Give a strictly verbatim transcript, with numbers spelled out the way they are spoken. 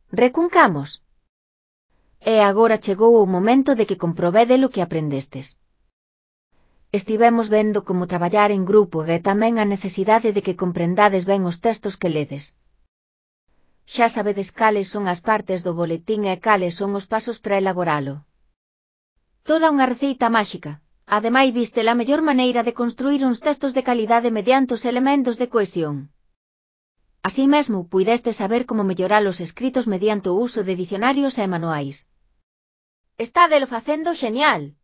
Recuncamos. E agora chegou o momento de que comprobede lo que aprendestes. Estivemos vendo como traballar en grupo e tamén a necesidade de que comprendades ben os textos que ledes. Xa sabedes cales son as partes do boletín e cales son os pasos para elaboralo. Toda unha receita máxica. Ademais viste a mellor maneira de construir uns textos de calidade mediante os elementos de cohesión. Así mesmo, puideste saber como mellorar os escritos mediante o uso de dicionarios e manuais. Estádelo facendo xenial!